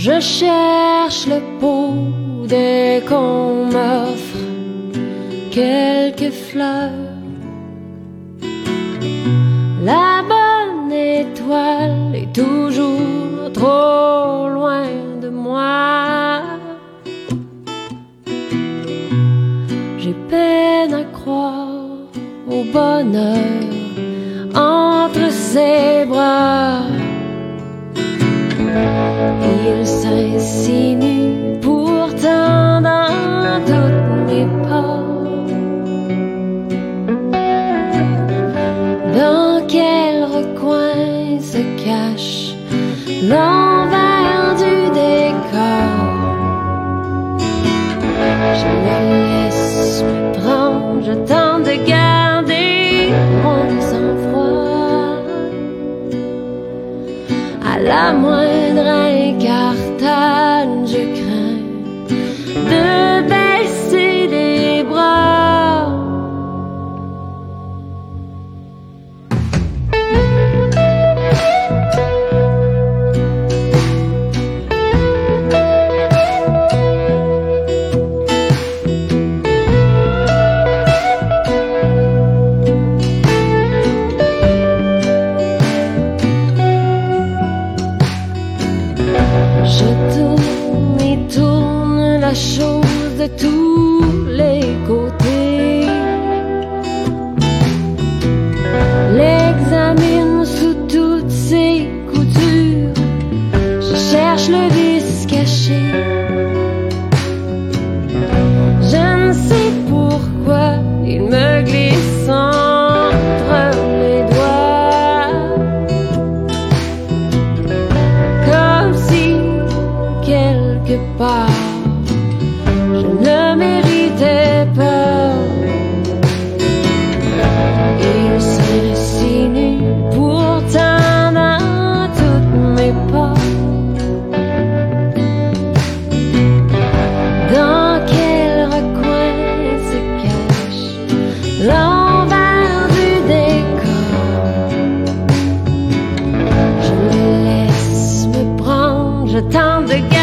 Je cherche le pot dès qu'on m'offre quelques fleurs. La bonne étoile est toujours trop loin de moi. J'ai peine à croire au bonheur entre ses bras. Il s'insinue pourtant dans toutes mes pas. Dans quel recoin se cache l'envers du décor? Je le laisse me prendre, je tente de garder mon sang-froid. À la moindre incartade, je crains de baisser les bras. Je tourne et tourne la chose de tous les côtés. L'examine sous toutes ses coutures. Je cherche le vice caché. Je ne sais pourquoi il me glisse entre les doigts, comme si quelque part je ne méritais pas. Il s'insinue pourtant dans toutes mes pas. Dans quel recoin se cache l'envers du décor? Je me laisse me prendre, je tente de garder